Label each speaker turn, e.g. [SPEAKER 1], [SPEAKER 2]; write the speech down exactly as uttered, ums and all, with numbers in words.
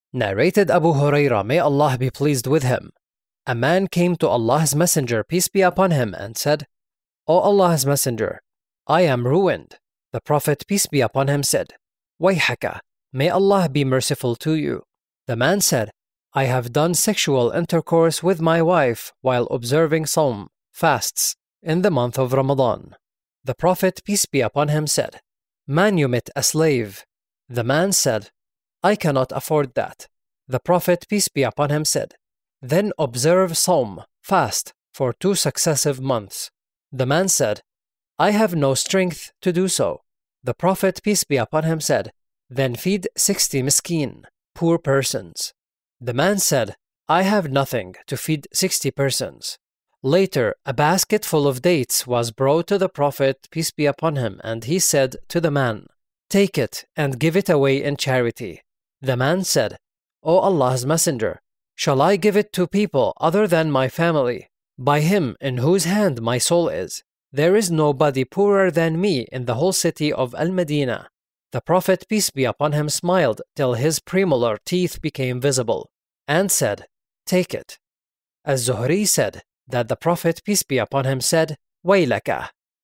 [SPEAKER 1] Narrated Abu Hurairah, may Allah be pleased with him. A man came to Allah's Messenger, peace be upon him, and said, O Allah's Messenger, I am ruined. The Prophet, peace be upon him, said, Wayhaka, may Allah be merciful to you. The man said, I have done sexual intercourse with my wife while observing Sawm, fasts, in the month of Ramadan. The Prophet, peace be upon him, said, Manumit a slave. The man said, I cannot afford that. The Prophet, peace be upon him, said, Then observe Sawm, fast, for two successive months. The man said, I have no strength to do so. The Prophet, peace be upon him, said, Then feed sixty miskeen, poor persons. The man said, I have nothing to feed sixty persons. Later, a basket full of dates was brought to the Prophet, peace be upon him, and he said to the man, Take it and give it away in charity. The man said, O Allah's Messenger, shall I give it to people other than my family? By him in whose hand my soul is, there is nobody poorer than me in the whole city of Al-Madinah. The Prophet, peace be upon him, smiled till his premolar teeth became visible, and said, Take it. Az-Zuhri said that the Prophet, peace be upon him, said, Waylaka.